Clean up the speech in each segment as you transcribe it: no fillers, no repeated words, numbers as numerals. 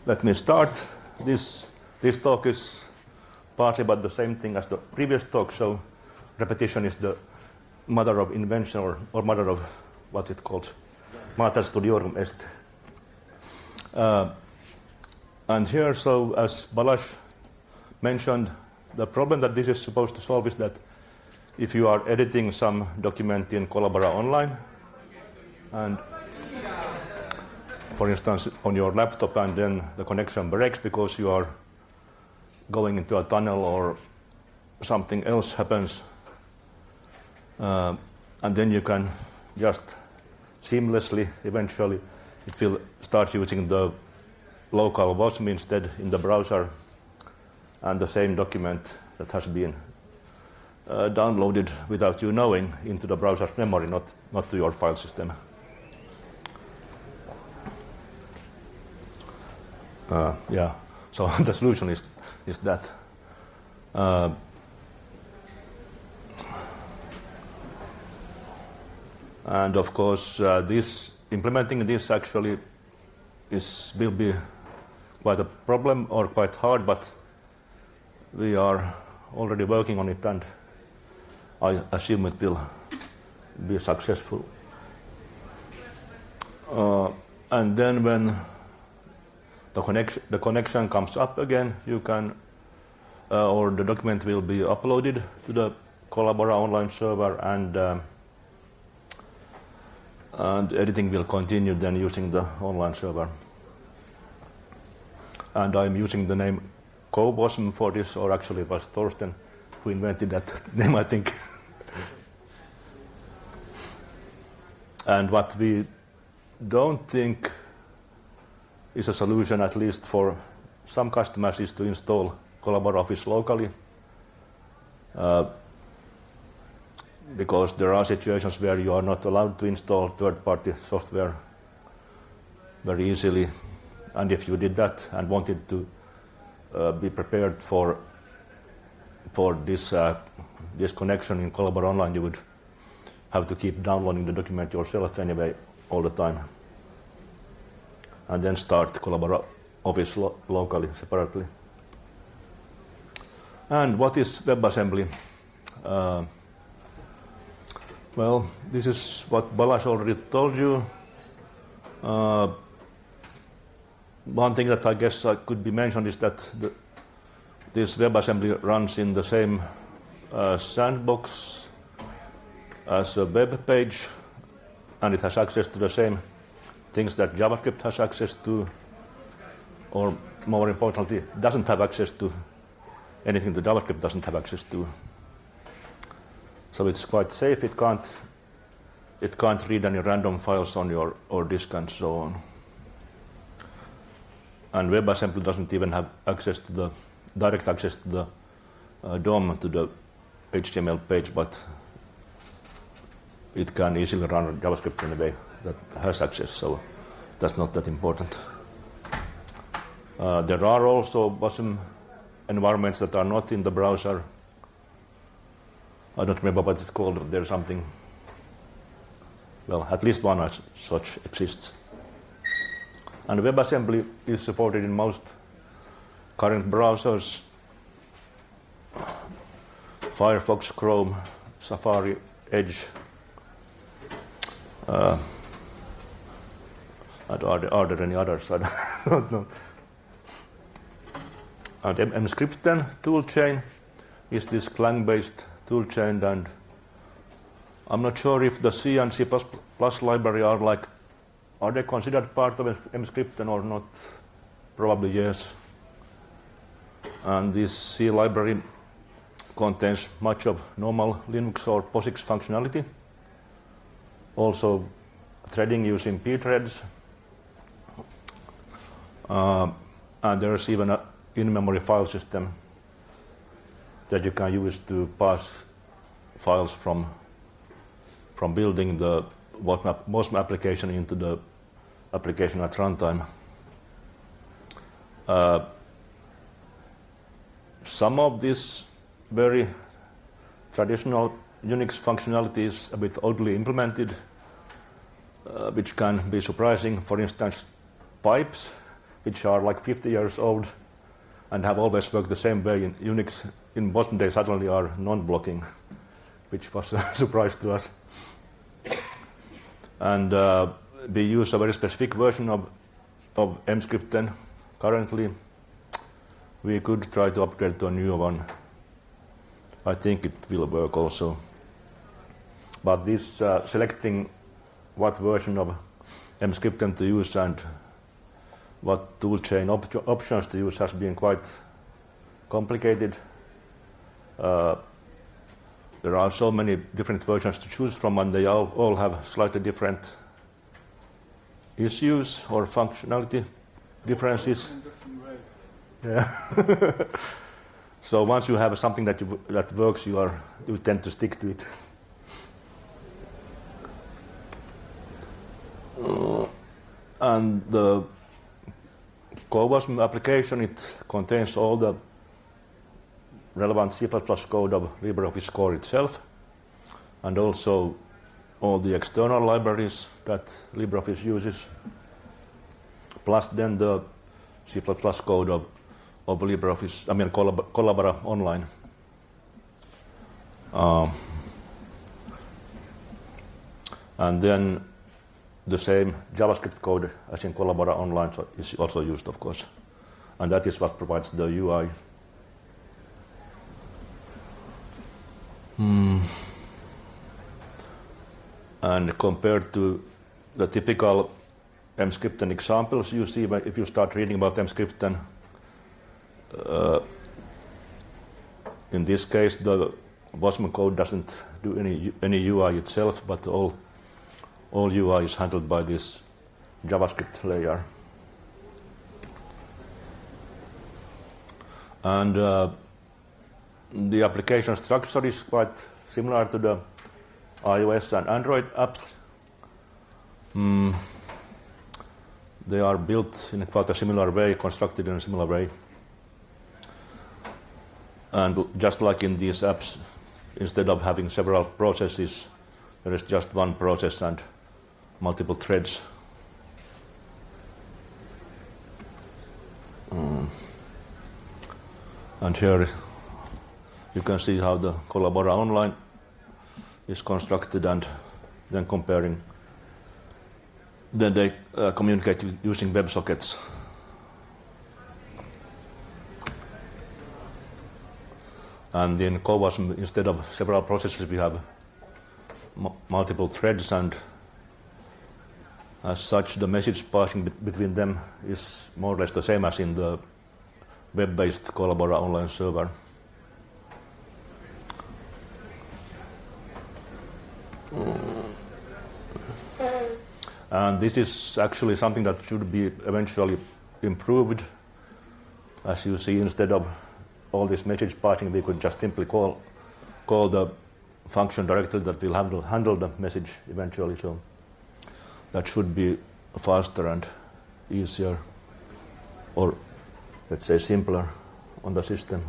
Let me start. This talk is partly about the same thing as the previous talk, so repetition is the mother of invention, or mother of, what's it called? Mater studiorum est. And here, so as Balázs mentioned, the problem that this is supposed to solve is that if you are editing some document in Collabora Online, and for instance on your laptop, and then the connection breaks because you are going into a tunnel or something else happens, and then you can just seamlessly, eventually, it will start using the local WASM instead in the browser, and the same document that has been downloaded without you knowing into the browser's memory, not to your file system. Yeah, so the solution is that. And of course, implementing this actually will be quite a problem or quite hard, but we are already working on it, and I assume it will be successful. And then when the connection comes up again, you can, or the document will be uploaded to the Collabora online server, and editing will continue then using the online server. And I'm using the name CoWASM for this, or actually it was Thorsten who invented that name, I think. And what we don't think is a solution, at least for some customers, is to install Collabora Office locally. Because there are situations where you are not allowed to install third-party software very easily. And if you did that and wanted to be prepared for this connection in Collabora Online, you would have to keep downloading the document yourself anyway all the time, and then start Collabora Office locally, separately. And what is WebAssembly? Well, this is what Balázs already told you. One thing that I guess could be mentioned is that this WebAssembly runs in the same sandbox as a web page, and it has access to the same things that JavaScript has access to, or more importantly, doesn't have access to anything that JavaScript doesn't have access to. So it's quite safe. It can't read any random files on your disk and so on. And WebAssembly doesn't even have direct access to the DOM, to the HTML page, but it can easily run JavaScript in a way that has access, so that's not that important. There are also WASM environments that are not in the browser. I don't remember what it's called. There's something, well, at least one such exists. And WebAssembly is supported in most current browsers: Firefox, Chrome, Safari, Edge. Are there any others? I don't know. And Emscripten toolchain is this Clang-based toolchain, and I'm not sure if the C and C++ library are they considered part of Emscripten or not? Probably yes. And this C library contains much of normal Linux or POSIX functionality. Also threading using pthreads. And there's even an in-memory file system that you can use to pass files from building the WASM application into the application at runtime. Some of this very traditional Unix functionality is a bit oddly implemented, which can be surprising. For instance, pipes which are like 50 years old and have always worked the same way in Unix, in modern days suddenly are non-blocking, which was a surprise to us. And we use a very specific version of Emscripten currently. We could try to upgrade to a newer one. I think it will work also. But this selecting what version of Emscripten to use and what toolchain options to use has been quite complicated. There are so many different versions to choose from, and they all have slightly different issues or functionality differences. In different ways. Yeah. So once you have something that works, you tend to stick to it. And the CoWASM application, it contains all the relevant C++ code of LibreOffice Core itself, and also all the external libraries that LibreOffice uses, plus then the C++ code of LibreOffice, Collabora Online. And then the same JavaScript code as in Collabora Online is also used, of course. And that is what provides the UI. And compared to the typical Emscripten examples you see if you start reading about Emscripten, in this case the WASM code doesn't do any UI itself, but all UI is handled by this JavaScript layer. And the application structure is quite similar to the iOS and Android apps. They are built in quite a similar way, constructed in a similar way. And just like in these apps, instead of having several processes, there is just one process and multiple threads. And here you can see how the Collabora Online is constructed, and then comparing. Then they communicate using WebSockets. And in CoWASM, instead of several processes, we have multiple threads, and as such, the message passing between them is more or less the same as in the web-based Collabora Online server. And this is actually something that should be eventually improved. As you see, instead of all this message passing, we could just simply call the function directly that will handle the message eventually. So that should be faster and easier, or let's say simpler on the system.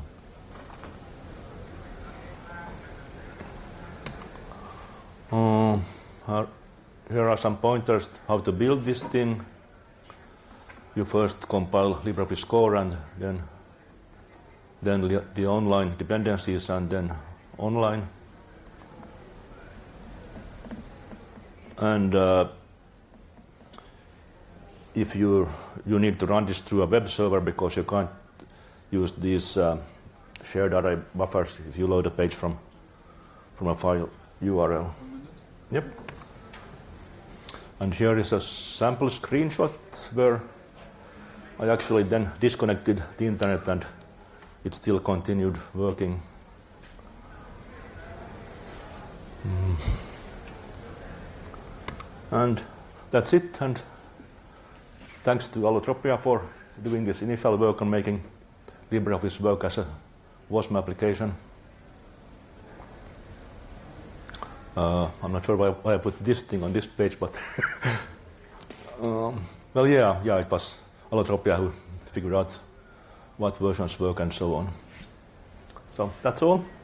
Here are some pointers how to build this thing. You first compile LibreOffice Core, and then the online dependencies, and then online. And if you need to run this through a web server, because you can't use these shared array buffers if you load a page from a file URL. Yep. And here is a sample screenshot where I actually then disconnected the internet and it still continued working. And that's it. And thanks to Allotropia for doing this initial work on making LibreOffice work as a WASM application. I'm not sure why I put this thing on this page, but well, yeah, it was Allotropia who figured out what versions work and so on. So that's all.